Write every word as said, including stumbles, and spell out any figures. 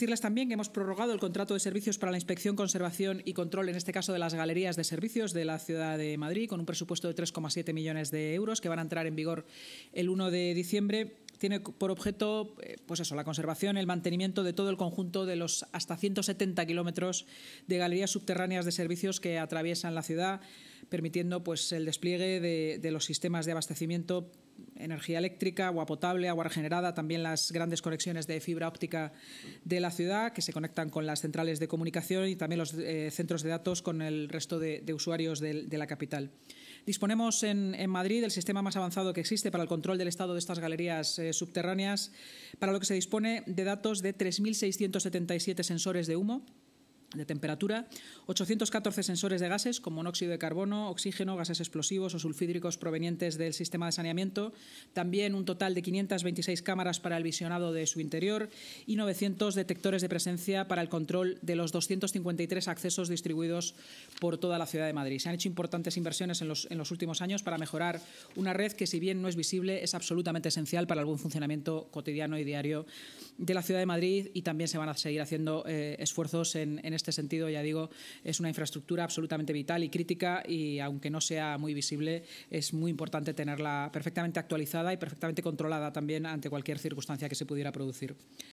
Decirles también que hemos prorrogado el contrato de servicios para la inspección, conservación y control, en este caso de las galerías de servicios de la Ciudad de Madrid, con un presupuesto de tres coma siete millones de euros que van a entrar en vigor el uno de diciembre. Tiene por objeto pues eso, la conservación, el mantenimiento de todo el conjunto de los hasta ciento setenta kilómetros de galerías subterráneas de servicios que atraviesan la ciudad, permitiendo pues, el despliegue de, de los sistemas de abastecimiento, energía eléctrica, agua potable, agua regenerada, también las grandes conexiones de fibra óptica de la ciudad que se conectan con las centrales de comunicación y también los eh, centros de datos con el resto de, de usuarios de, de la capital. Disponemos en, en Madrid del sistema más avanzado que existe para el control del estado de estas galerías eh, subterráneas, para lo que se dispone de datos de tres mil seiscientos setenta y siete sensores de humo, de temperatura, ochocientos catorce sensores de gases como monóxido de carbono, oxígeno, gases explosivos o sulfídricos provenientes del sistema de saneamiento, también un total de quinientas veintiséis cámaras para el visionado de su interior y novecientos detectores de presencia para el control de los doscientos cincuenta y tres accesos distribuidos por toda la ciudad de Madrid. Se han hecho importantes inversiones en los, en los últimos años para mejorar una red que, si bien no es visible, es absolutamente esencial para el buen funcionamiento cotidiano y diario de la ciudad de Madrid, y también se van a seguir haciendo eh, esfuerzos en, en este sentido. Ya digo, es una infraestructura absolutamente vital y crítica, y aunque no sea muy visible, es muy importante tenerla perfectamente actualizada y perfectamente controlada también ante cualquier circunstancia que se pudiera producir.